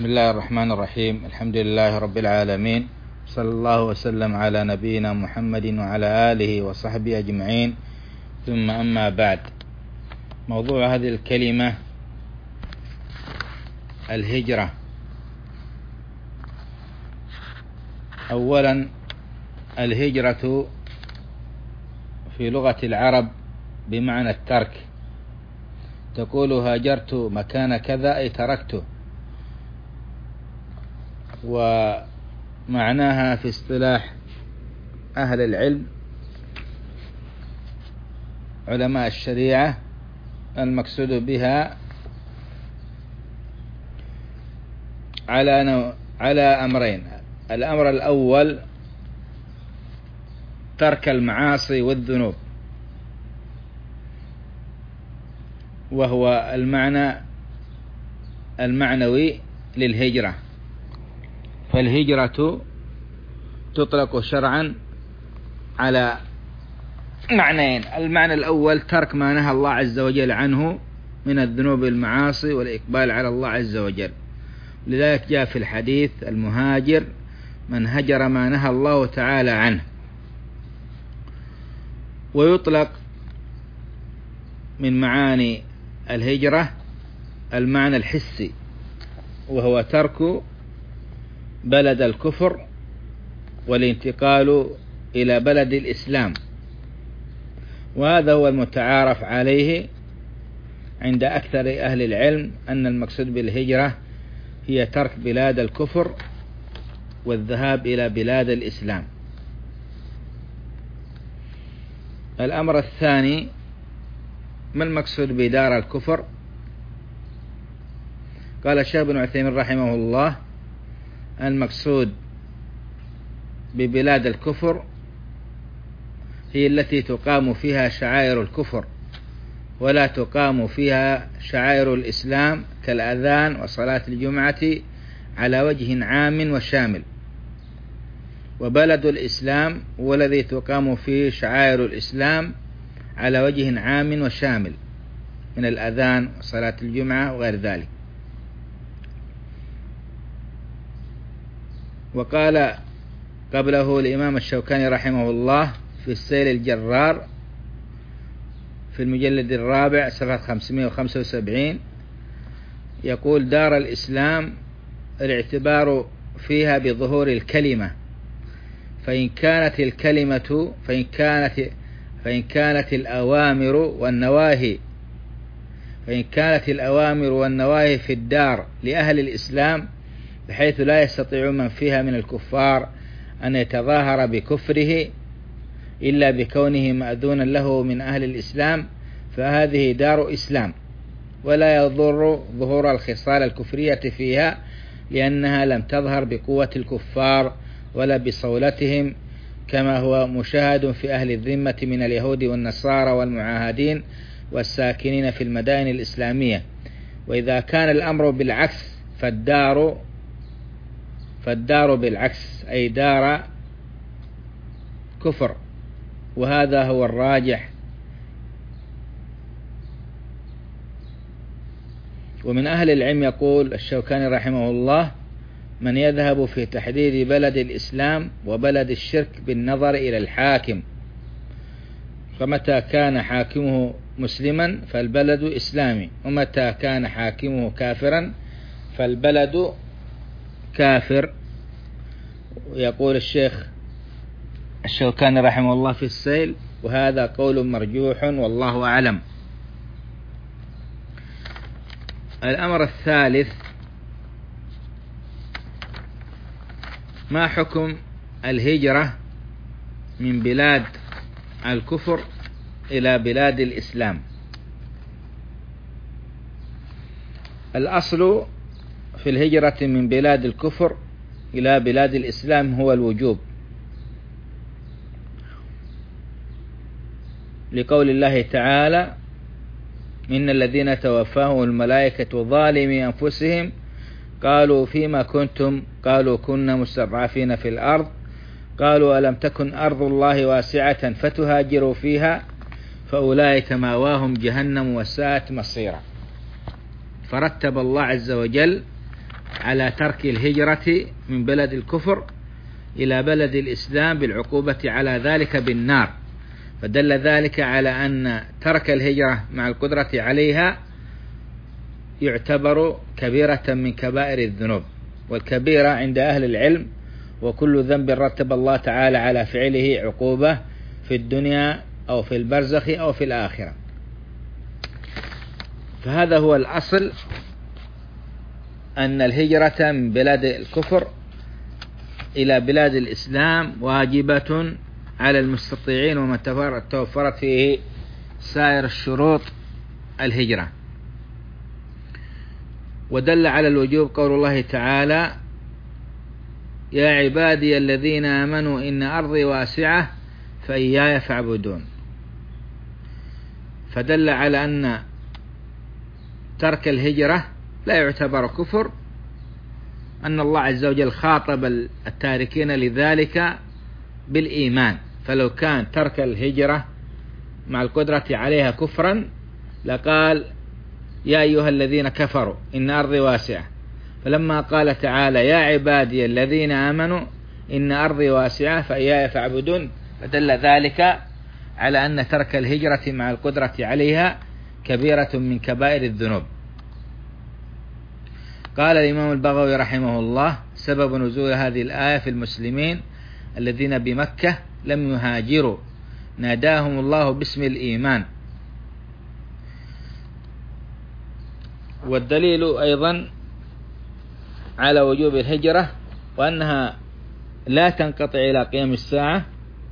بسم الله الرحمن الرحيم. الحمد لله رب العالمين، صلى الله وسلم على نبينا محمد وعلى آله وصحبه أجمعين، ثم أما بعد. موضوع هذه الكلمة الهجرة. أولا، الهجرة في لغة العرب بمعنى الترك. تقول هاجرت مكان كذا أي تركته، ومعناها في اصطلاح أهل العلم علماء الشريعة المقصود بها على أمرين. الأمر الأول ترك المعاصي والذنوب، وهو المعنى المعنوي للهجرة. فالهجرة تطلق شرعا على معنيين. المعنى الأول ترك ما نهى الله عز وجل عنه من الذنوب والمعاصي والإقبال على الله عز وجل. لذلك جاء في الحديث المهاجر من هجر ما نهى الله تعالى عنه. ويطلق من معاني الهجرة المعنى الحسي، وهو ترك بلد الكفر والانتقال إلى بلد الإسلام، وهذا هو المتعارف عليه عند أكثر أهل العلم، أن المقصود بالهجرة هي ترك بلاد الكفر والذهاب إلى بلاد الإسلام. الأمر الثاني، ما المقصود بدار الكفر؟ قال الشيخ ابن عثيمين رحمه الله: المقصود ببلاد الكفر هي التي تقام فيها شعائر الكفر ولا تقام فيها شعائر الإسلام كالأذان وصلاة الجمعة على وجه عام وشامل. وبلد الإسلام هو الذي تقام فيه شعائر الإسلام على وجه عام وشامل من الأذان وصلاة الجمعة وغير ذلك. وقال قبله الإمام الشوكاني رحمه الله في السيل الجرار في المجلد الرابع صفحة 575، يقول: دار الإسلام الاعتبار فيها بظهور الكلمة، فإن كانت الأوامر والنواهي في الدار لأهل الإسلام، بحيث لا يستطيع من فيها من الكفار أن يتظاهر بكفره إلا بكونه مأذونا له من أهل الإسلام، فهذه دار إسلام، ولا يضر ظهور الخصال الكفرية فيها، لأنها لم تظهر بقوة الكفار ولا بصولتهم، كما هو مشاهد في أهل الذمة من اليهود والنصارى والمعاهدين والساكنين في المدائن الإسلامية. وإذا كان الأمر بالعكس فالدار بالعكس، أي دار كفر، وهذا هو الراجح. ومن أهل العلم يقول الشوكاني رحمه الله: من يذهب في تحديد بلد الإسلام وبلد الشرك بالنظر إلى الحاكم، فمتى كان حاكمه مسلما فالبلد إسلامي، ومتى كان حاكمه كافرا فالبلد كافر. يقول الشيخ الشوكاني رحمه الله في السيل: وهذا قول مرجوح والله أعلم. الأمر الثالث، ما حكم الهجرة من بلاد الكفر إلى بلاد الإسلام؟ الأصل في الهجرة من بلاد الكفر إلى بلاد الإسلام هو الوجوب، لقول الله تعالى: إن الذين توفاهم الملائكة ظالمي أنفسهم قالوا فيما كنتم؟ قالوا كنا مستضعفين في الأرض، قالوا ألم تكن أرض الله واسعة فتهاجروا فيها، فأولئك مأواهم جهنم وساءت مصيرا. فرتب الله عز وجل على ترك الهجرة من بلد الكفر إلى بلد الإسلام بالعقوبة على ذلك بالنار، فدل ذلك على أن ترك الهجرة مع القدرة عليها يعتبر كبيرة من كبائر الذنوب. والكبيرة عند أهل العلم وكل ذنب رتب الله تعالى على فعله عقوبة في الدنيا أو في البرزخ أو في الآخرة. فهذا هو الأصل، أن الهجرة من بلاد الكفر إلى بلاد الإسلام واجبة على المستطيعين ومن توفرت فيه سائر الشروط الهجرة. ودل على الوجوب قول الله تعالى: يا عبادي الذين آمنوا إن أرضي واسعة فإياي فاعبدون. فدل على أن ترك الهجرة لا يعتبر كفر، أن الله عز وجل خاطب التاركين لذلك بالإيمان، فلو كان ترك الهجرة مع القدرة عليها كفرا لقال: يا أيها الذين كفروا إن أرضي واسعة. فلما قال تعالى: يا عبادي الذين آمنوا إن أرضي واسعة فإياي فاعبدون، فدل ذلك على أن ترك الهجرة مع القدرة عليها كبيرة من كبائر الذنوب. قال الإمام البغوي رحمه الله: سبب نزول هذه الآية في المسلمين الذين بمكة لم يهاجروا ناداهم الله باسم الإيمان. والدليل أيضا على وجوب الهجرة وأنها لا تنقطع إلى قيام الساعة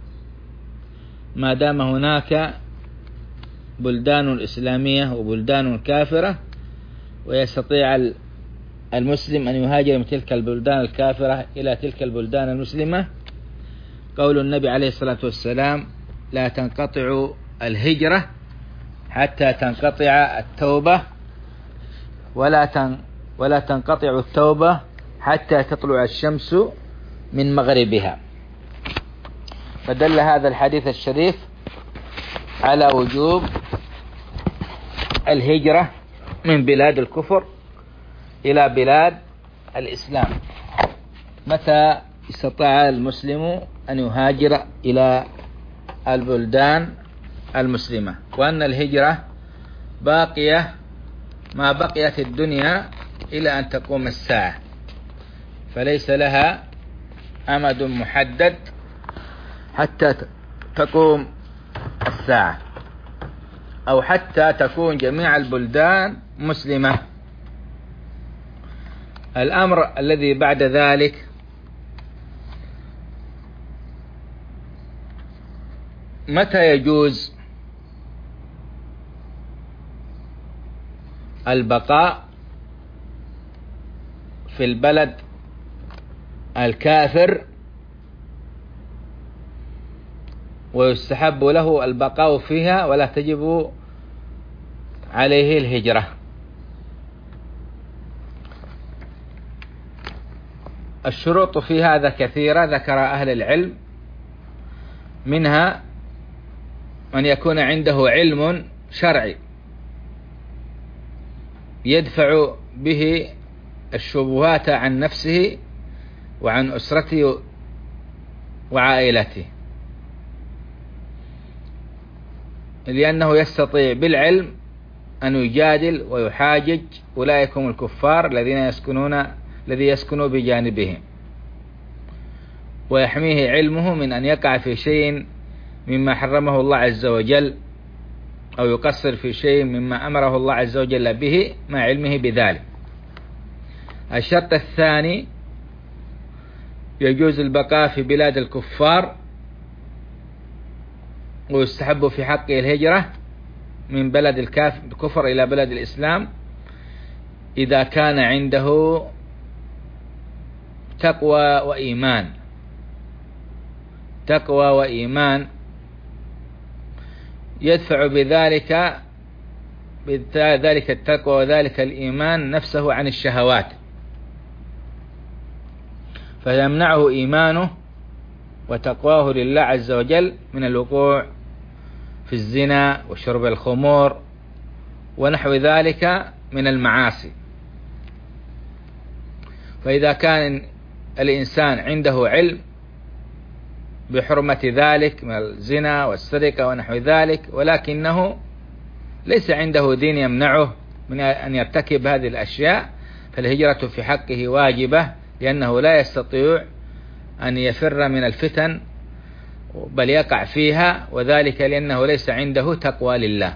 ما دام هناك بلدان إسلامية وبلدان كافرة، ويستطيع المسلم أن يهاجر من تلك البلدان الكافرة إلى تلك البلدان المسلمة. قول النبي عليه الصلاة والسلام: لا تنقطع الهجرة حتى تنقطع التوبة، ولا تنقطع التوبة حتى تطلع الشمس من مغربها. فدل هذا الحديث الشريف على وجوب الهجرة من بلاد الكفر إلى بلاد الإسلام متى استطاع المسلم أن يهاجر إلى البلدان المسلمة، وأن الهجرة باقية ما بقيت الدنيا إلى أن تقوم الساعة، فليس لها أمد محدد حتى تقوم الساعة أو حتى تكون جميع البلدان مسلمة. الأمر الذي بعد ذلك متى يجوز البقاء في البلد الكافر ويستحب له البقاء فيها ولا تجب عليه الهجرة؟ الشروط في هذا كثيرة ذكر أهل العلم، منها أن يكون عنده علم شرعي يدفع به الشبهات عن نفسه وعن أسرته وعائلته، لأنه يستطيع بالعلم أن يجادل ويحاجج أولئك هم الكفار الذي يسكنوا بجانبهم، ويحميه علمه من أن يقع في شيء مما حرمه الله عز وجل أو يقصر في شيء مما أمره الله عز وجل به مع علمه بذلك. الشرط الثاني: يجوز البقاء في بلاد الكفار ويستحب في حقه الهجرة من بلد الكفر إلى بلد الإسلام إذا كان عنده تقوى وإيمان يدفع بذلك التقوى وذلك الإيمان نفسه عن الشهوات، فيمنعه إيمانه وتقواه لله عز وجل من الوقوع في الزنا وشرب الخمور ونحو ذلك من المعاصي. فإذا كان الإنسان عنده علم بحرمة ذلك من الزنا والسرقة ونحو ذلك، ولكنه ليس عنده دين يمنعه من أن يرتكب هذه الأشياء، فالهجرة في حقه واجبة، لأنه لا يستطيع أن يفر من الفتن بل يقع فيها، وذلك لأنه ليس عنده تقوى لله.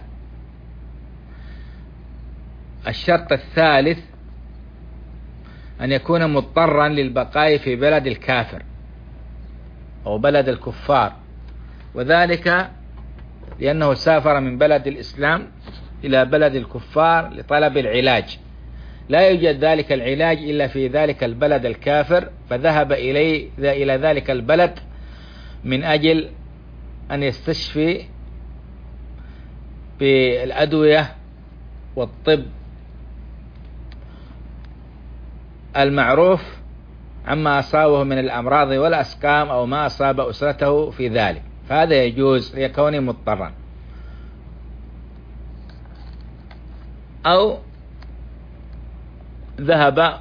الشرط الثالث أن يكون مضطرا للبقاء في بلد الكافر أو بلد الكفار، وذلك لأنه سافر من بلد الإسلام إلى بلد الكفار لطلب العلاج، لا يوجد ذلك العلاج إلا في ذلك البلد الكافر، فذهب إلى ذلك البلد من أجل أن يستشفي بالأدوية والطب المعروف عما أصابه من الأمراض والأسقام أو ما أصاب أسرته في ذلك، فهذا يجوز لكونه مضطرا. أو ذهب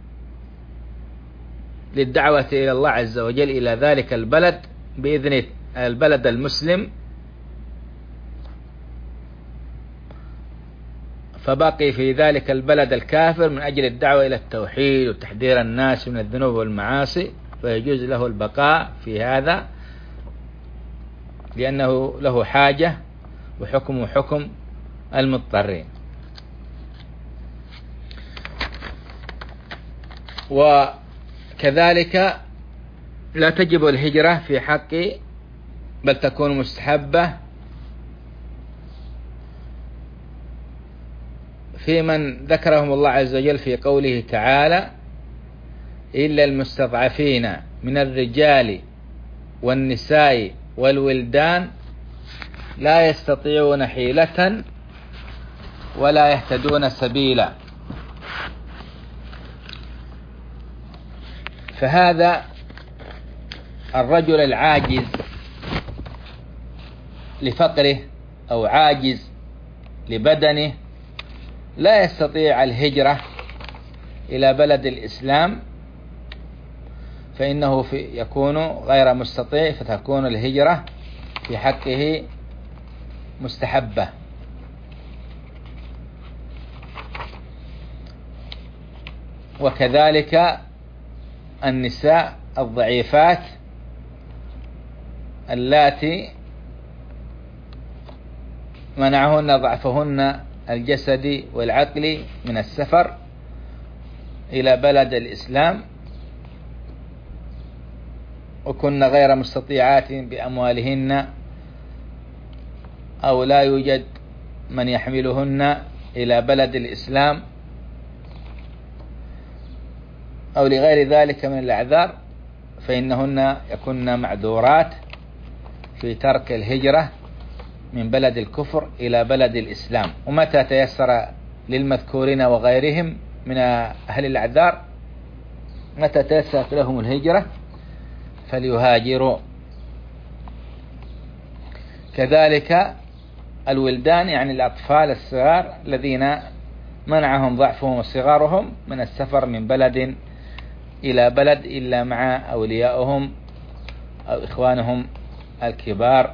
للدعوة إلى الله عز وجل إلى ذلك البلد بإذن البلد المسلم، فبقي في ذلك البلد الكافر من أجل الدعوة إلى التوحيد وتحذير الناس من الذنوب والمعاصي، فيجوز له البقاء في هذا لأنه له حاجة، وحكمه حكم المضطرين. وكذلك لا تجب الهجرة في حقه، بل تكون مستحبة في من ذكرهم الله عز وجل في قوله تعالى: إلا المستضعفين من الرجال والنساء والولدان لا يستطيعون حيلة ولا يهتدون سبيلا. فهذا الرجل العاجز لفقره أو عاجز لبدنه لا يستطيع الهجرة إلى بلد الإسلام، فإنه يكون غير مستطيع، فتكون الهجرة في حقه مستحبة. وكذلك النساء الضعيفات اللاتي منعهن ضعفهن الجسدي والعقلي من السفر إلى بلد الإسلام، وكن غير مستطيعات بأموالهن، أو لا يوجد من يحملهن إلى بلد الإسلام، أو لغير ذلك من الأعذار، فإنهن يكن معذورات في ترك الهجرة من بلد الكفر إلى بلد الإسلام. ومتى تيسر للمذكورين وغيرهم من أهل الأعذار، متى تيسرت لهم الهجرة فليهاجروا. كذلك الولدان، يعني الأطفال الصغار الذين منعهم ضعفهم وصغارهم من السفر من بلد إلى بلد إلا مع أوليائهم أو إخوانهم الكبار،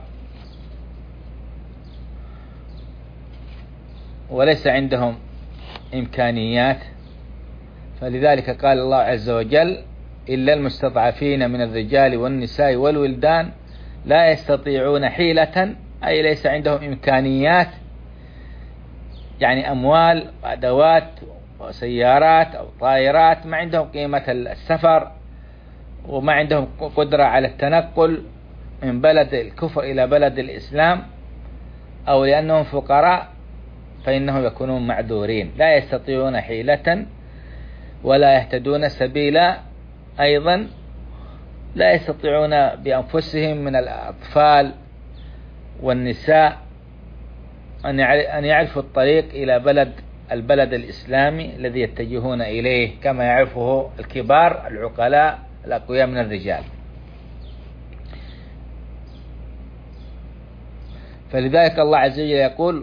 وليس عندهم إمكانيات. فلذلك قال الله عز وجل: إلا المستضعفين من الرجال والنساء والولدان لا يستطيعون حيلة، أي ليس عندهم إمكانيات، يعني أموال وأدوات وسيارات أو طائرات، ما عندهم قيمة السفر، وما عندهم قدرة على التنقل من بلد الكفر إلى بلد الإسلام، أو لأنهم فقراء، فإنهم يكونون معذورين، لا يستطيعون حيلة ولا يهتدون سبيلا. أيضا لا يستطيعون بأنفسهم من الأطفال والنساء أن يعرفوا الطريق إلى البلد الإسلامي الذي يتجهون إليه، كما يعرفه الكبار العقلاء الأقوياء من الرجال. فلذلك الله عز وجل يقول: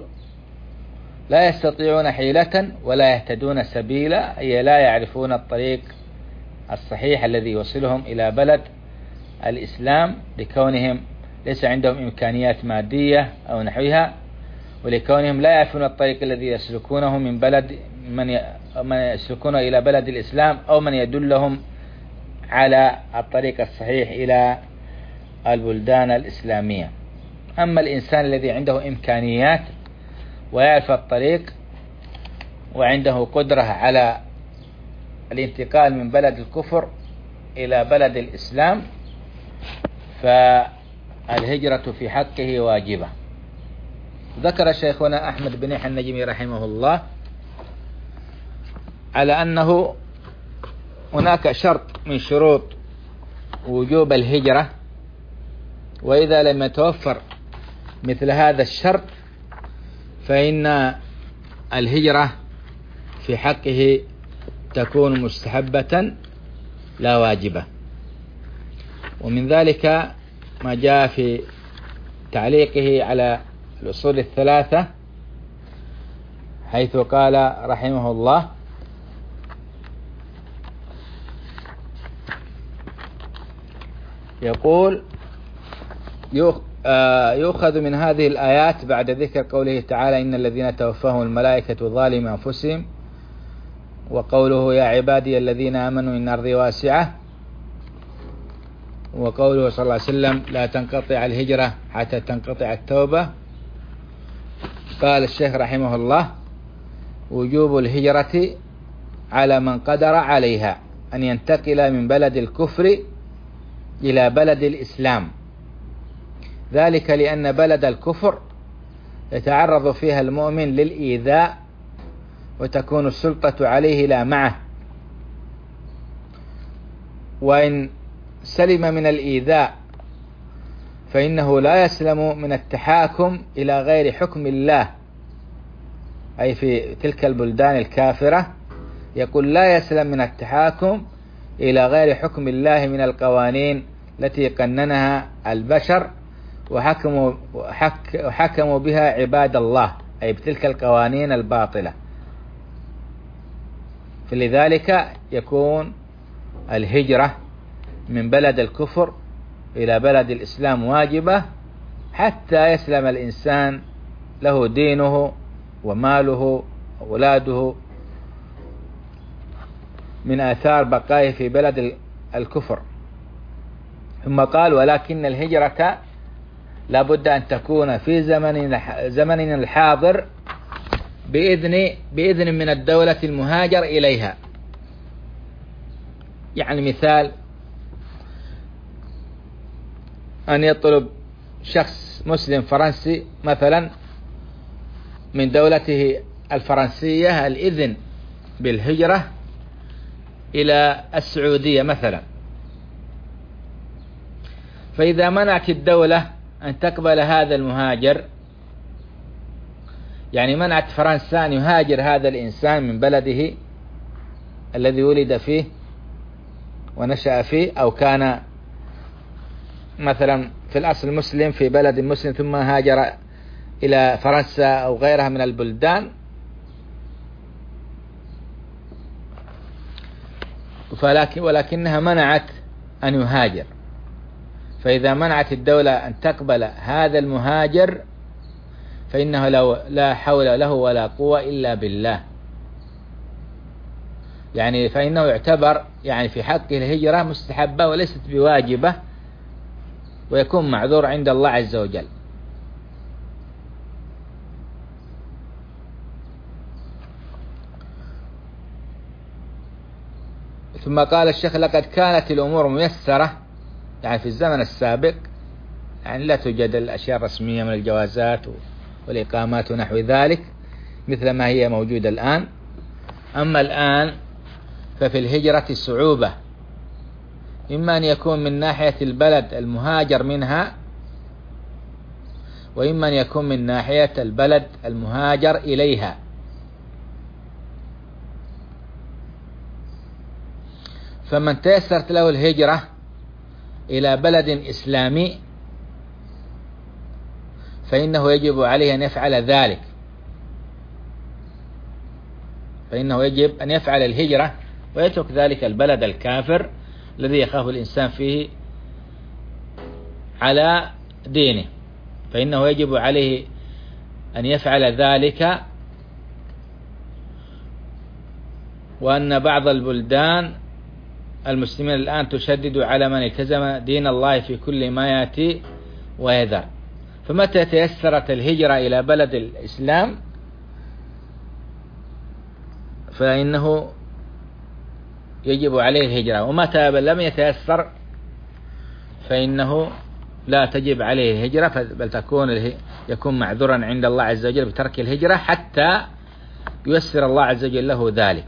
لا يستطيعون حيلة ولا يهتدون سبيلا، أي لا يعرفون الطريق الصحيح الذي يوصلهم إلى بلد الإسلام، لكونهم ليس عندهم إمكانيات مادية أو نحوها، ولكونهم لا يعرفون الطريق الذي يسلكونه من بلد من يسلكونه إلى بلد الإسلام، أو من يدلهم على الطريق الصحيح إلى البلدان الإسلامية. أما الإنسان الذي عنده إمكانيات ويعرف الطريق وعنده قدرة على الانتقال من بلد الكفر إلى بلد الإسلام، فالهجرة في حقه واجبة. ذكر شيخنا أحمد بن يحيى النجمي رحمه الله على أنه هناك شرط من شروط وجوب الهجرة، وإذا لم يتوفر مثل هذا الشرط فإن الهجرة في حقه تكون مستحبة لا واجبة. ومن ذلك ما جاء في تعليقه على الأصول الثلاثة، حيث قال رحمه الله: يقول: يؤخذ من هذه الآيات بعد ذكر قوله تعالى: إن الذين توفاهم الملائكة ظالمي أنفسهم، وقوله: يا عبادي الذين آمنوا إن أرضي واسعة، وقوله صلى الله عليه وسلم: لا تنقطع الهجرة حتى تنقطع التوبة. قال الشيخ رحمه الله: وجوب الهجرة على من قدر عليها أن ينتقل من بلد الكفر إلى بلد الإسلام، ذلك لأن بلد الكفر يتعرض فيها المؤمن للإيذاء وتكون السلطة عليه لا معه، وإن سلم من الإيذاء فإنه لا يسلم من التحاكم إلى غير حكم الله، أي في تلك البلدان الكافرة يقول: لا يسلم من التحاكم إلى غير حكم الله من القوانين التي قننها البشر وحكموا بها عباد الله، أي بتلك القوانين الباطلة. فلذلك يكون الهجرة من بلد الكفر إلى بلد الإسلام واجبة حتى يسلم الإنسان له دينه وماله وأولاده من آثار بقائه في بلد الكفر. ثم قال: ولكن الهجرة لا بد أن تكون في زمننا الحاضر بإذن من الدولة المهاجر إليها. يعني مثال أن يطلب شخص مسلم فرنسي مثلا من دولته الفرنسية الإذن بالهجرة إلى السعودية مثلا، فإذا منعت الدولة أن تقبل هذا المهاجر، يعني منعت فرنسا أن يهاجر هذا الإنسان من بلده الذي ولد فيه ونشأ فيه، أو كان مثلا في الأصل مسلم في بلد مسلم ثم هاجر إلى فرنسا أو غيرها من البلدان، ولكنها منعت أن يهاجر. فإذا منعت الدولة أن تقبل هذا المهاجر فإنه لا حول له ولا قوة إلا بالله، يعني فإنه يعتبر يعني في حقه الهجرة مستحبة وليست بواجبة، ويكون معذور عند الله عز وجل. ثم قال الشيخ: لقد كانت الأمور ميسرة، يعني في الزمن السابق يعني لا توجد الأشياء الرسمية من الجوازات والإقامات ونحو ذلك مثل ما هي موجودة الآن. أما الآن ففي الهجرة صعوبة، إما أن يكون من ناحية البلد المهاجر منها، وإما أن يكون من ناحية البلد المهاجر إليها. فمن تيسرت له الهجرة إلى بلد إسلامي فإنه يجب عليه أن يفعل ذلك، فإنه يجب أن يفعل الهجرة ويترك ذلك البلد الكافر الذي يخاف الإنسان فيه على دينه، فإنه يجب عليه أن يفعل ذلك. وأن بعض البلدان المسلمين الآن تشدد على من التزم دين الله في كل ما يأتي ويذر، فمتى تيسرت الهجرة إلى بلد الإسلام فإنه يجب عليه الهجرة، ومتى لم يتيسر فإنه لا تجب عليه الهجرة، بل يكون معذورا عند الله عز وجل بترك الهجرة حتى ييسر الله عز وجل له ذلك.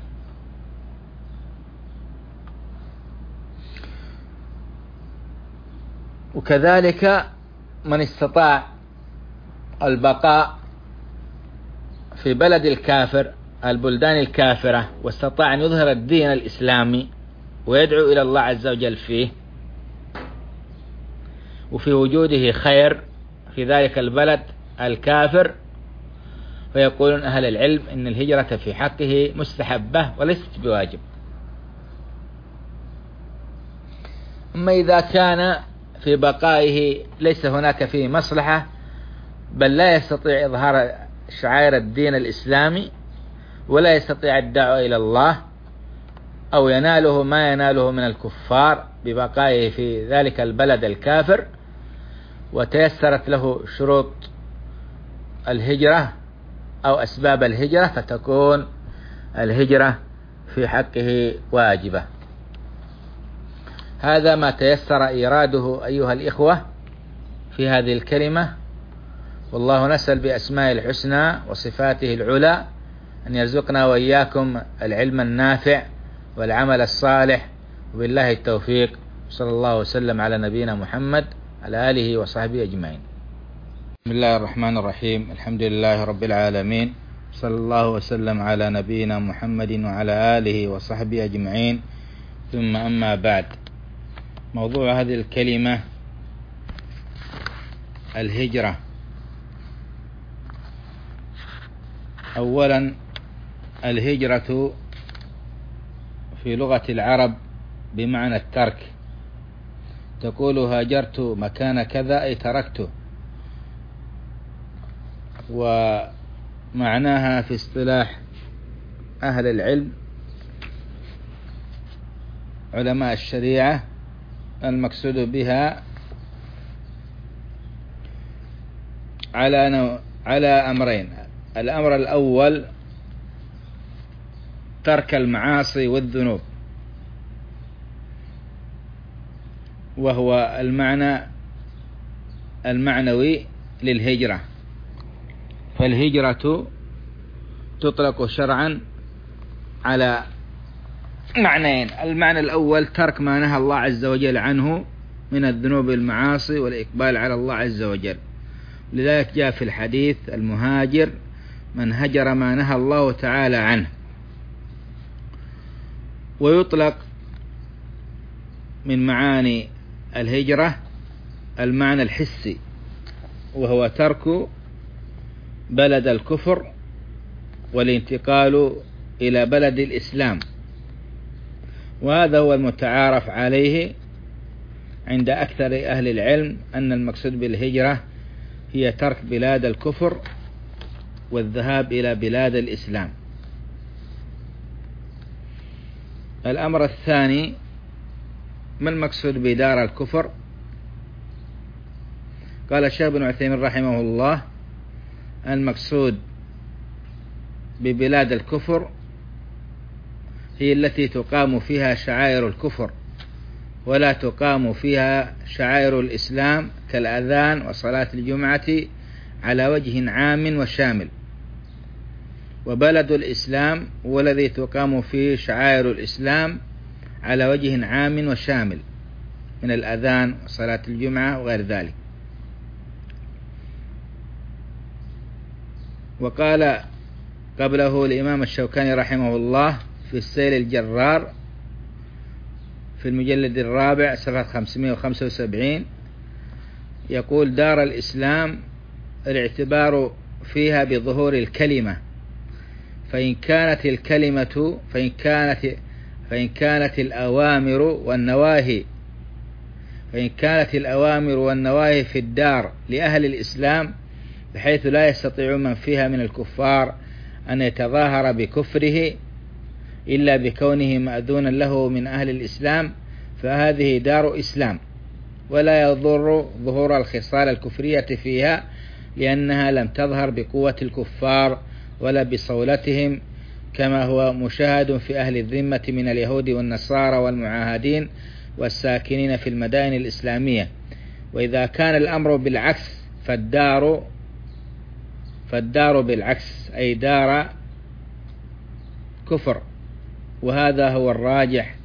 وكذلك من استطاع البقاء في بلد الكافر، البلدان الكافرة، واستطاع أن يظهر الدين الإسلامي ويدعو إلى الله عز وجل فيه، وفي وجوده خير في ذلك البلد الكافر، فيقولون أهل العلم إن الهجرة في حقه مستحبة وليست بواجب. أما إذا كان في بقائه ليس هناك فيه مصلحة، بل لا يستطيع إظهار شعائر الدين الإسلامي ولا يستطيع الدعوة إلى الله، أو يناله ما يناله من الكفار ببقائه في ذلك البلد الكافر، وتيسرت له شروط الهجرة أو أسباب الهجرة، فتكون الهجرة في حقه واجبة. هذا ما تيسر إيراده أيها الإخوة في هذه الكلمة، والله نسأل بأسماء الحسنى وصفاته العلى أن يرزقنا وإياكم العلم النافع والعمل الصالح، وبالله التوفيق. صلى الله وسلم على نبينا محمد على آله وصحبه أجمعين. بسم الله الرحمن الرحيم، الحمد لله رب العالمين، صلى الله وسلم على نبينا محمد وعلى آله وصحبه أجمعين، ثم أما بعد. موضوع هذه الكلمة الهجرة. أولا، الهجرة في لغة العرب بمعنى الترك، تقول هاجرت مكان كذا أي تركته، ومعناها في اصطلاح أهل العلم علماء الشريعة المقصود بها على أمرين. الأمر الأول ترك المعاصي والذنوب، وهو المعنى المعنوي للهجرة. فالهجرة تطلق شرعا على معنيين: المعنى الأول ترك ما نهى الله عز وجل عنه من الذنوب والمعاصي والإقبال على الله عز وجل، لذلك جاء في الحديث: المهاجر من هجر ما نهى الله تعالى عنه. ويطلق من معاني الهجرة المعنى الحسي، وهو ترك بلد الكفر والانتقال إلى بلد الإسلام، وهذا هو المتعارف عليه عند أكثر أهل العلم، أن المقصود بالهجرة هي ترك بلاد الكفر والذهاب إلى بلاد الإسلام. الأمر الثاني: ما المقصود بدار الكفر؟ قال الشيخ ابن عثيمين رحمه الله: المقصود ببلاد الكفر هي التي تقام فيها شعائر الكفر ولا تقام فيها شعائر الإسلام كالأذان وصلاة الجمعة على وجه عام وشامل، وبلد الإسلام هو الذي تقام فيه شعائر الإسلام على وجه عام وشامل من الأذان وصلاة الجمعة وغير ذلك. وقال قبله الإمام الشوكاني رحمه الله في السيل الجرار في المجلد الرابع صفحة 575، يقول: دار الإسلام الاعتبار فيها بظهور الكلمة، فإن كانت فإن كانت الأوامر والنواهي في الدار لأهل الإسلام بحيث لا يستطيع من فيها من الكفار أن يتظاهر بكفره إلا بكونه مأذونا له من أهل الإسلام، فهذه دار إسلام، ولا يضر ظهور الخصال الكفرية فيها، لأنها لم تظهر بقوة الكفار ولا بصولتهم، كما هو مشاهد في أهل الذمة من اليهود والنصارى والمعاهدين والساكنين في المدائن الإسلامية. وإذا كان الأمر بالعكس فالدار بالعكس، أي دار كفر، وهذا هو الراجح.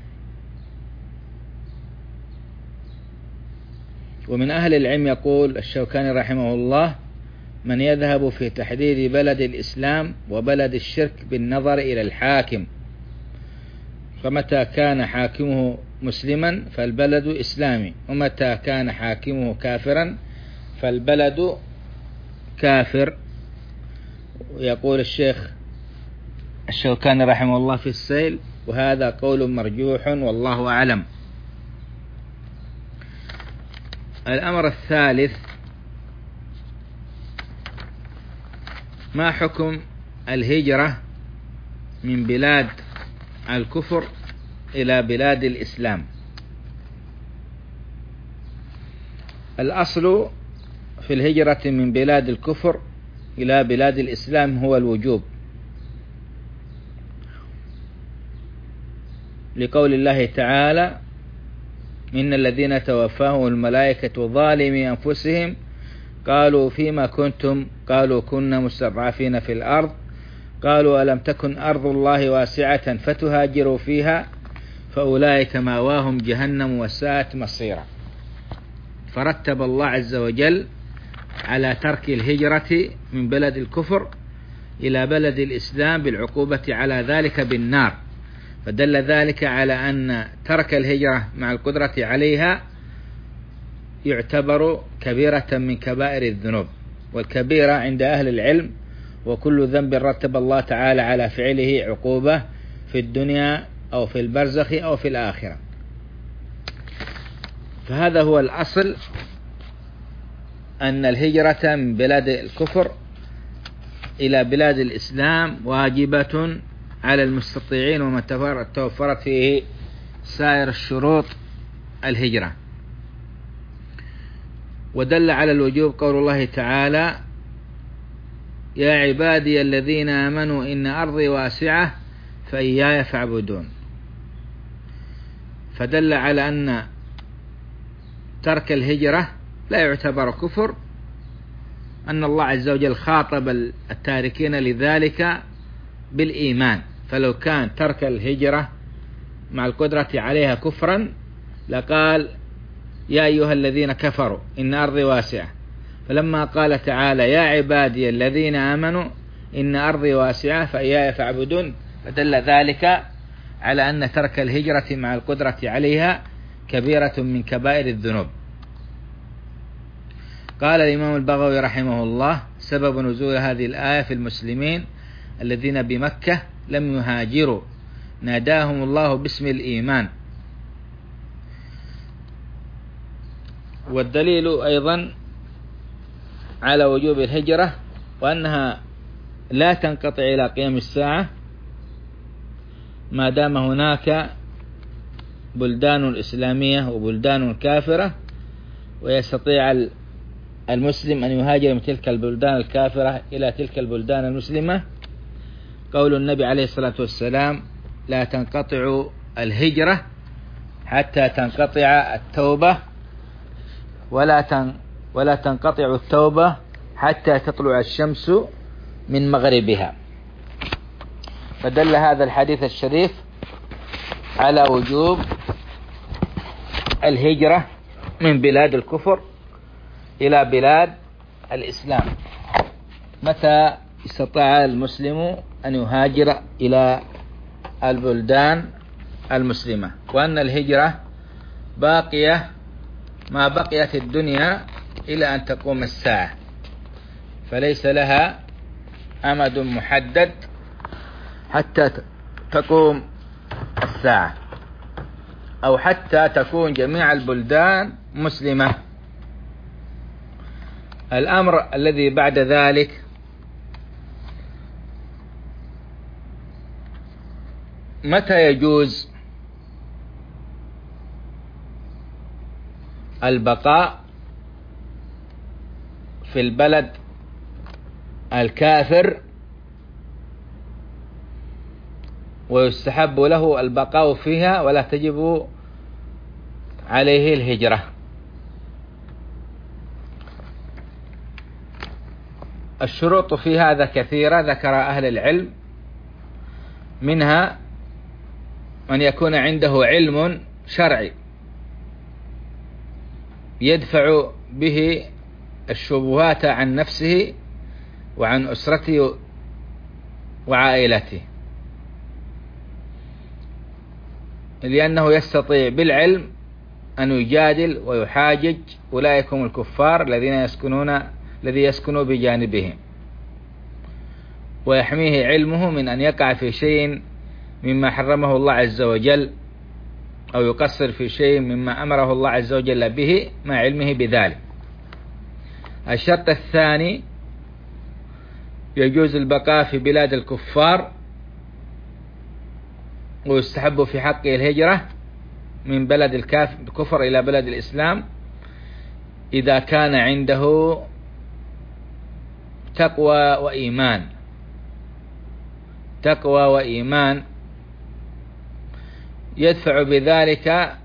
ومن أهل العلم يقول الشوكاني رحمه الله: من يذهب في تحديد بلد الإسلام وبلد الشرك بالنظر إلى الحاكم، فمتى كان حاكمه مسلما فالبلد إسلامي، ومتى كان حاكمه كافرا فالبلد كافر. يقول الشيخ الشوكاني رحمه الله في السيل: وهذا قول مرجوح والله أعلم. الأمر الثالث: ما حكم الهجرة من بلاد الكفر إلى بلاد الإسلام؟ الأصل في الهجرة من بلاد الكفر إلى بلاد الإسلام هو الوجوب، لقول الله تعالى: إن الذين توفاهم الملائكة ظالمي أنفسهم قالوا فيما كنتم، قالوا كنا مستضعفين في الأرض، قالوا ألم تكن أرض الله واسعة فتهاجروا فيها فأولئك مأواهم جهنم وساءت مصيرا. فرتب الله عز وجل على ترك الهجرة من بلد الكفر إلى بلد الإسلام بالعقوبة على ذلك بالنار، فدل ذلك على أن ترك الهجرة مع القدرة عليها يعتبر كبيرة من كبائر الذنوب. والكبيرة عند أهل العلم وكل ذنب رتب الله تعالى على فعله عقوبة في الدنيا أو في البرزخ أو في الآخرة. فهذا هو الأصل، أن الهجرة من بلاد الكفر إلى بلاد الإسلام واجبة على المستطيعين ومن توفرت فيه سائر الشروط الهجرة. ودل على الوجوب قول الله تعالى: يا عبادي الذين آمنوا إن أرضي واسعة فإياي فاعبدون. فدل على أن ترك الهجرة لا يعتبر كفر، أن الله عز وجل خاطب التاركين لذلك بالإيمان، فلو كان ترك الهجرة مع القدرة عليها كفرا لقال: يا أيها الذين كفروا إن أرضي واسعة. فلما قال تعالى: يا عبادي الذين آمنوا إن أرضي واسعة فإياي فاعبدون، فدل ذلك على أن ترك الهجرة مع القدرة عليها كبيرة من كبائر الذنوب. قال الإمام البغوي رحمه الله: سبب نزول هذه الآية في المسلمين الذين بمكة لم يهاجروا ناداهم الله باسم الإيمان. والدليل أيضا على وجوب الهجرة وأنها لا تنقطع إلى قيام الساعة ما دام هناك بلدان إسلامية وبلدان كافرة، ويستطيع المسلم أن يهاجر من تلك البلدان الكافرة إلى تلك البلدان المسلمة. قول النبي عليه الصلاة والسلام: لا تنقطع الهجرة حتى تنقطع التوبة، ولا تنقطع التوبة حتى تطلع الشمس من مغربها. فدل هذا الحديث الشريف على وجوب الهجرة من بلاد الكفر إلى بلاد الإسلام متى استطاع المسلم أن يهاجر إلى البلدان المسلمة، وأن الهجرة باقية ما بقيت الدنيا إلى أن تقوم الساعة، فليس لها أمد محدد حتى تقوم الساعة، أو حتى تكون جميع البلدان مسلمة. الأمر الذي بعد ذلك متى يجوز البقاء في البلد الكافر ويستحب له البقاء فيها ولا تجب عليه الهجرة؟ الشروط في هذا كثيرة ذكر أهل العلم، منها أن يكون عنده علم شرعي يدفع به الشبهات عن نفسه وعن أسرته وعائلته، لأنه يستطيع بالعلم أن يجادل ويحاجج أولئك هم الكفار الذي يسكن بجانبهم، ويحميه علمه من أن يقع في شيء مما حرمه الله عز وجل، أو يقصر في شيء مما أمره الله عز وجل به مع علمه بذلك. الشرط الثاني يجوز البقاء في بلاد الكفار ويستحب في حقه الهجرة من بلد الكفر إلى بلد الإسلام إذا كان عنده تقوى وإيمان يدفع بذلك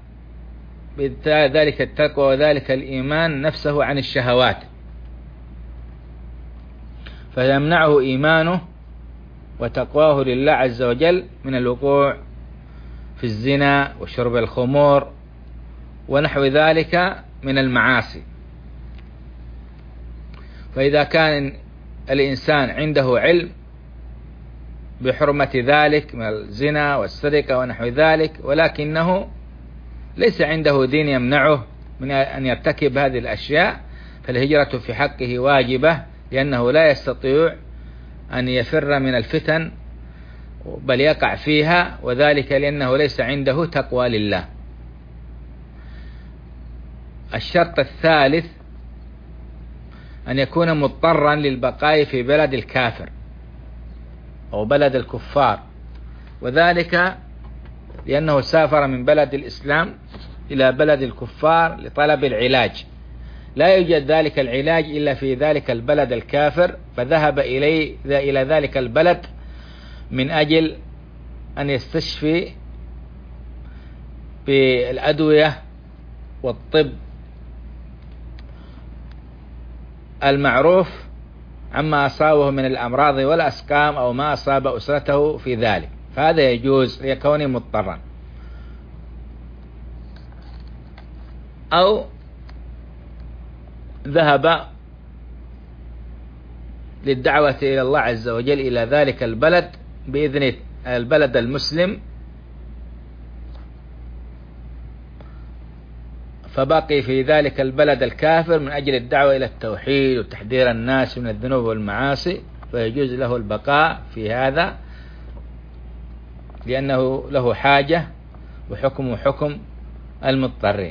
التقوى وذلك الإيمان نفسه عن الشهوات، فيمنعه إيمانه وتقواه لله عز وجل من الوقوع في الزنا وشرب الخمور ونحو ذلك من المعاصي. فإذا كان الإنسان عنده علم بحرمة ذلك من الزنا والسرقة ونحو ذلك، ولكنه ليس عنده دين يمنعه من أن يرتكب هذه الأشياء، فالهجرة في حقه واجبة، لأنه لا يستطيع أن يفر من الفتن بل يقع فيها، وذلك لأنه ليس عنده تقوى لله. الشرط الثالث أن يكون مضطرا للبقاء في بلد الكافر أو بلد الكفار، وذلك لأنه سافر من بلد الإسلام إلى بلد الكفار لطلب العلاج، لا يوجد ذلك العلاج إلا في ذلك البلد الكافر، فذهب إلى ذلك البلد من أجل أن يستشفي بالأدوية والطب المعروف عما أصابه من الأمراض والأسقام أو ما أصاب أسرته في ذلك، فهذا يجوز لكونه مضطرا. أو ذهب للدعوة إلى الله عز وجل إلى ذلك البلد بإذن البلد المسلم، فبقي في ذلك البلد الكافر من أجل الدعوة إلى التوحيد وتحذير الناس من الذنوب والمعاصي، فيجوز له البقاء في هذا لأنه له حاجة وحكمه حكم المضطرين.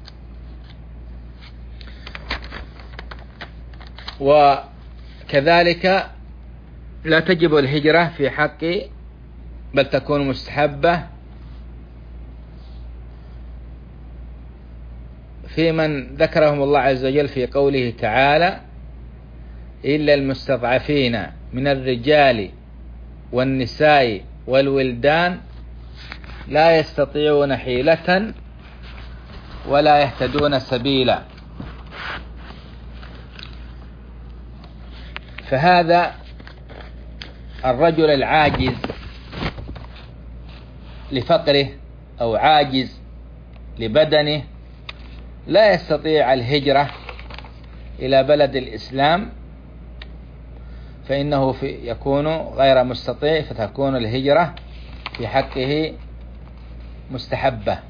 وكذلك لا تجب الهجرة في حقه بل تكون مستحبة في من ذكرهم الله عز وجل في قوله تعالى: إلا المستضعفين من الرجال والنساء والولدان لا يستطيعون حيلة ولا يهتدون سبيلا. فهذا الرجل العاجز لفقره أو عاجز لبدنه لا يستطيع الهجرة إلى بلد الإسلام، فإنه يكون غير مستطيع، فتكون الهجرة في حقه مستحبة.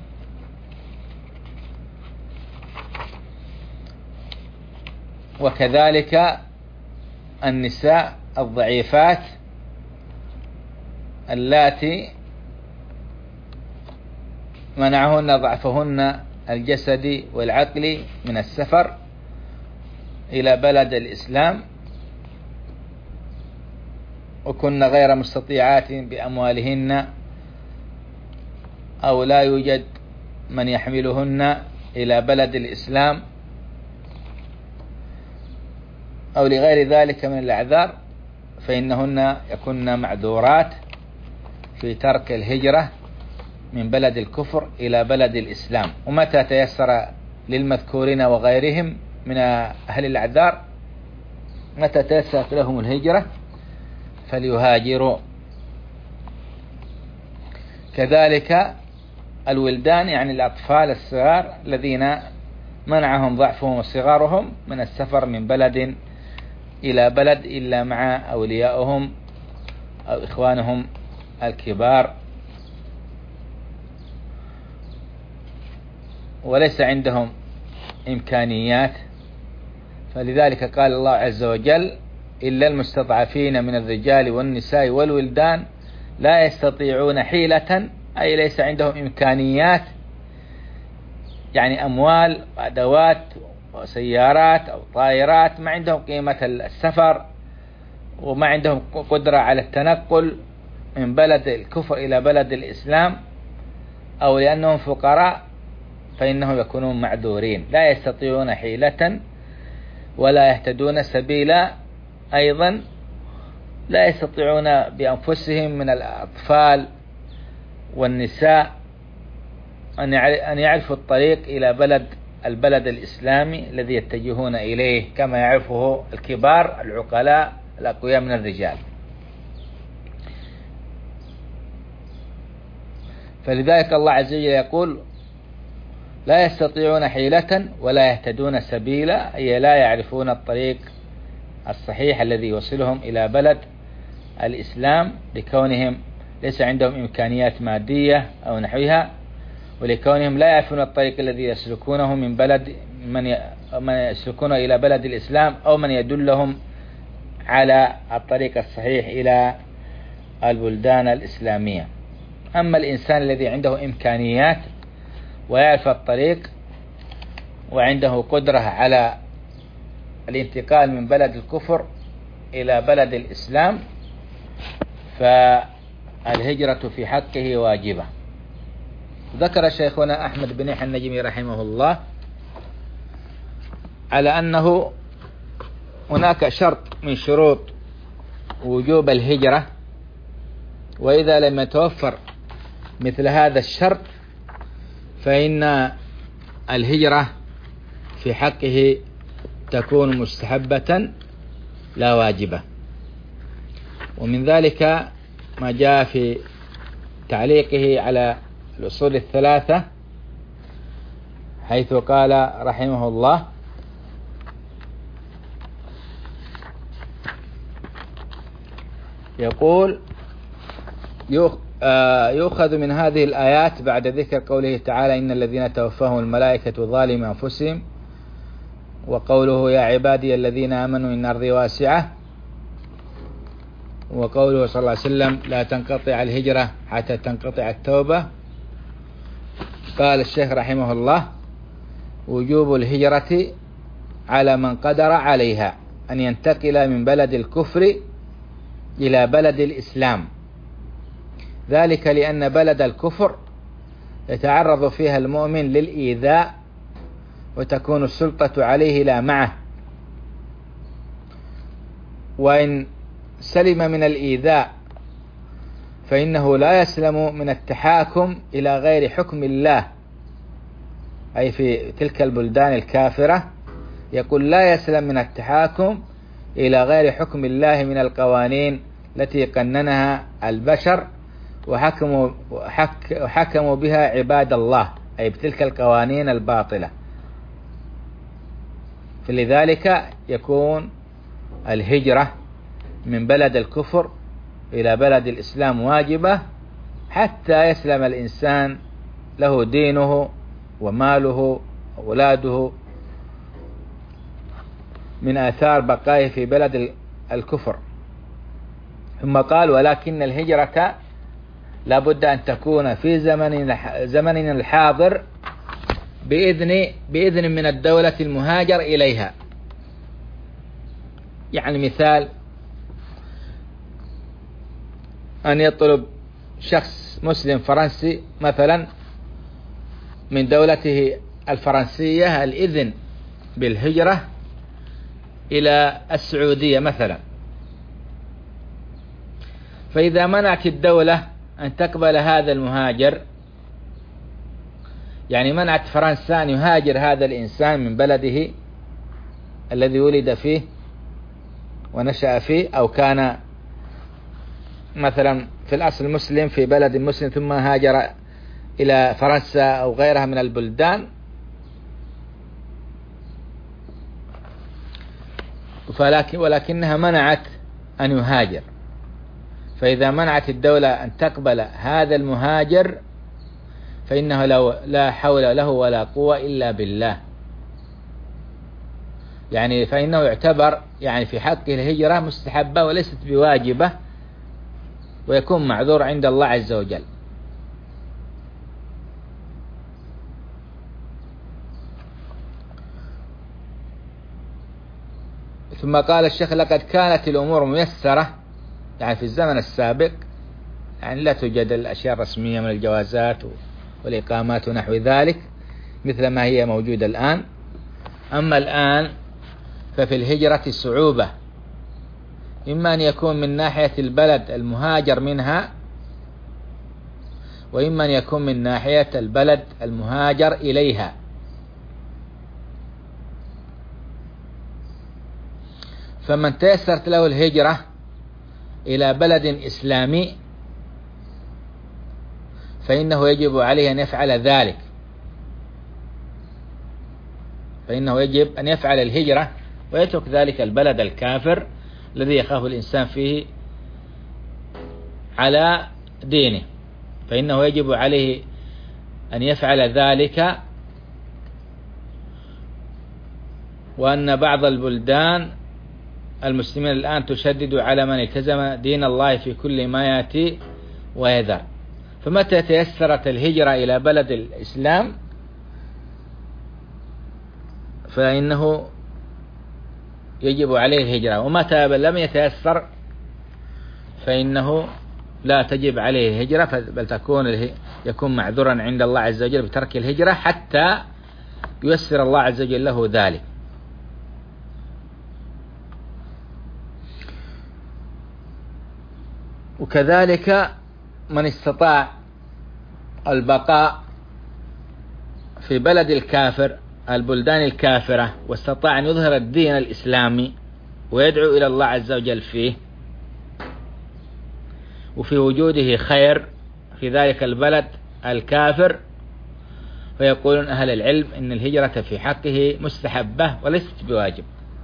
وكذلك النساء الضعيفات اللاتي منعهن ضعفهن الجسدي والعقلي من السفر إلى بلد الإسلام، وكن غير مستطيعات بأموالهن، أو لا يوجد من يحملهن إلى بلد الإسلام، أو لغير ذلك من الأعذار، فإنهن يكن معذورات في ترك الهجرة من بلد الكفر إلى بلد الإسلام. ومتى تيسر للمذكورين وغيرهم من أهل الأعذار، متى تيسرت لهم الهجرة فليهاجروا. كذلك الولدان، يعني الأطفال الصغار الذين منعهم ضعفهم وصغارهم من السفر من بلد إلى بلد إلا مع أوليائهم أو إخوانهم الكبار، وليس عندهم إمكانيات. فلذلك قال الله عز وجل: إلا المستضعفين من الرجال والنساء والولدان لا يستطيعون حيلة، أي ليس عندهم إمكانيات، يعني أموال وأدوات وسيارات أو طائرات، ما عندهم قيمة السفر، وما عندهم قدرة على التنقل من بلد الكفر إلى بلد الإسلام، أو لأنهم فقراء فإنهم يكونون معذورين، لا يستطيعون حيلة ولا يهتدون سبيلا. أيضا لا يستطيعون بأنفسهم من الأطفال والنساء أن يعرفوا الطريق إلى البلد الإسلامي الذي يتجهون إليه، كما يعرفه الكبار العقلاء الأقوياء من الرجال. فلذلك الله عز وجل يقول: لا يستطيعون حيلة ولا يهتدون سبيلا، أي لا يعرفون الطريق الصحيح الذي يوصلهم إلى بلد الإسلام، لكونهم ليس عندهم إمكانيات مادية أو نحوها، ولكونهم لا يعرفون الطريق الذي يسلكونه من يسلكونه إلى بلد الإسلام، أو من يدلهم على الطريق الصحيح إلى البلدان الإسلامية. أما الإنسان الذي عنده إمكانيات ويعرف الطريق وعنده قدرة على الانتقال من بلد الكفر إلى بلد الإسلام، فالهجرة في حقه واجبة. ذكر شيخنا أحمد بن يحيى النجمي رحمه الله على أنه هناك شرط من شروط وجوب الهجرة، وإذا لم يتوفر مثل هذا الشرط فإن الهجرة في حقه تكون مستحبة لا واجبة. ومن ذلك ما جاء في تعليقه على الأصول الثلاثة، حيث قال رحمه الله: يقول: يؤخذ من هذه الآيات بعد ذكر قوله تعالى: إن الذين توفاهم الملائكة ظالمي أنفسهم، وقوله: يا عبادي الذين آمنوا إن أرضي واسعة، وقوله صلى الله عليه وسلم: لا تنقطع الهجرة حتى تنقطع التوبة. قال الشيخ رحمه الله: وجوب الهجرة على من قدر عليها أن ينتقل من بلد الكفر إلى بلد الإسلام، ذلك لأن بلد الكفر يتعرض فيها المؤمن للإيذاء، وتكون السلطة عليه لا معه، وإن سلم من الإيذاء فإنه لا يسلم من التحاكم إلى غير حكم الله، أي في تلك البلدان الكافرة يقول: لا يسلم من التحاكم إلى غير حكم الله من القوانين التي قننها البشر وحكموا بها عباد الله، أي بتلك القوانين الباطلة. فلذلك يكون الهجرة من بلد الكفر إلى بلد الإسلام واجبة حتى يسلم الإنسان له دينه وماله وأولاده من آثار بقائه في بلد الكفر. ثم قال: ولكن الهجرة لا بد أن تكون في زمننا الحاضر بإذن من الدولة المهاجر إليها. يعني مثال أن يطلب شخص مسلم فرنسي مثلا من دولته الفرنسية الإذن بالهجرة إلى السعودية مثلا، فإذا منعت الدولة أن تقبل هذا المهاجر، يعني منعت فرنسا أن يهاجر هذا الإنسان من بلده الذي ولد فيه ونشأ فيه، أو كان مثلا في الأصل مسلم في بلد مسلم ثم هاجر إلى فرنسا أو غيرها من البلدان، ولكنها منعت أن يهاجر. فإذا منعت الدولة أن تقبل هذا المهاجر فإنه لا حول له ولا قوة إلا بالله، يعني فإنه يعتبر يعني في حقه الهجرة مستحبة وليست بواجبة، ويكون معذور عند الله عز وجل. ثم قال الشيخ: لقد كانت الأمور ميسرة، يعني في الزمن السابق يعني لا توجد الأشياء الرسمية من الجوازات والإقامات ونحو ذلك مثل ما هي موجودة الآن. أما الآن ففي الهجرة صعوبة، إما أن يكون من ناحية البلد المهاجر منها، وإما أن يكون من ناحية البلد المهاجر إليها. فمن تيسرت له الهجرة إلى بلد إسلامي فإنه يجب عليه أن يفعل ذلك، فإنه يجب أن يفعل الهجرة ويترك ذلك البلد الكافر الذي يخاف الإنسان فيه على دينه، فإنه يجب عليه أن يفعل ذلك. وأن بعض البلدان المسلمين الآن تشدد على من التزم دين الله في كل ما يأتي ويذر، فمتى تيسرت الهجرة إلى بلد الإسلام فإنه يجب عليه الهجرة، ومتى لم يتيسر فإنه لا تجب عليه الهجرة، بل يكون معذورا عند الله عز وجل بترك الهجرة حتى ييسر الله عز وجل له ذلك. وكذلك من استطاع البقاء في بلد الكافر البلدان الكافرة واستطاع أن يظهر الدين الإسلامي ويدعو إلى الله عز وجل فيه، وفي وجوده خير في ذلك البلد الكافر، فيقولون أهل العلم إن الهجرة في حقه مستحبة وليست بواجب.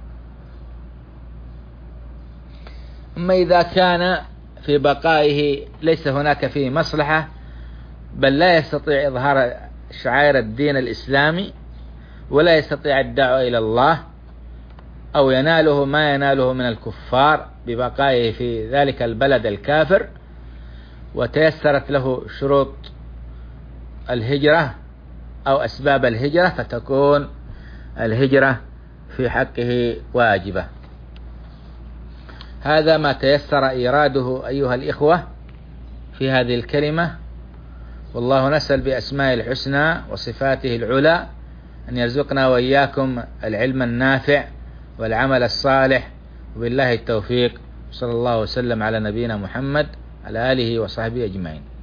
أما إذا كان في بقائه ليس هناك فيه مصلحة بل لا يستطيع إظهار شعائر الدين الإسلامي ولا يستطيع الدعوة إلى الله، أو يناله ما يناله من الكفار ببقائه في ذلك البلد الكافر، وتيسرت له شروط الهجرة أو أسباب الهجرة، فتكون الهجرة في حقه واجبة. هذا ما تيسر إيراده أيها الإخوة في هذه الكلمة، والله نسأل بأسماء الحسنى وصفاته العلى أن يرزقنا وإياكم العلم النافع والعمل الصالح، وبالله التوفيق. صلى الله وسلم على نبينا محمد على آله وصحبه أجمعين.